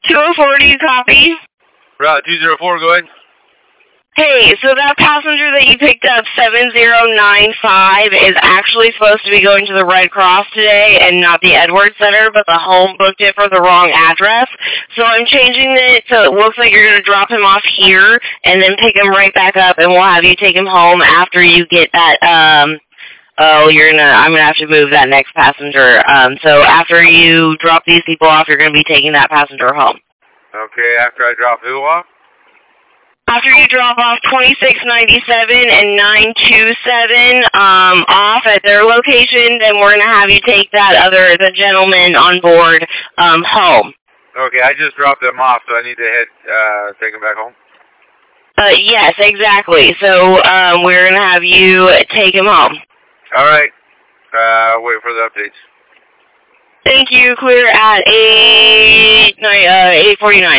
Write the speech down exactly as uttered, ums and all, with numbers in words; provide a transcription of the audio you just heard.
two oh four, do you copy? Route two oh four, go ahead. Hey, so that passenger that you picked up, seven zero nine five, is actually supposed to be going to the Red Cross today and not the Edwards Center, but the home booked it for the wrong address. So I'm changing it so it looks like you're going to drop him off here and then pick him right back up, and we'll have you take him home after you get that, um, oh, you're going to, I'm going to have to move that next passenger. Um, so after you drop these people off, you're going to be taking that passenger home. Okay, after I drop who off? After you drop off twenty-six ninety-seven and nine two seven um, off at their location, then we're going to have you take that other, the gentleman on board, um, home. Okay, I just dropped them off, so I need to head, uh, take them back home? Uh, yes, exactly. So um, we're going to have you take him home. All right. Uh, wait for the updates. Thank you. Clear at eight, uh, eight forty-nine.